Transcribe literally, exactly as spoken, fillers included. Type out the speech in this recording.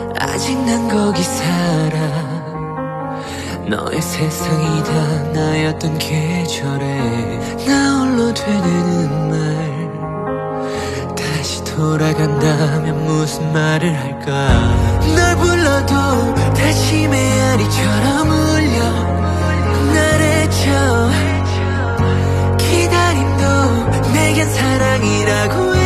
아직 난 거기 살아. 너의 세상이 다 나였던 계절에 나 홀로 되뇌는 말, 다시 돌아간다면 무슨 말을 할까. 널 불러도 다시 메아리처럼 울려 날 해쳐. 기다림도 내겐 사랑이라고 해.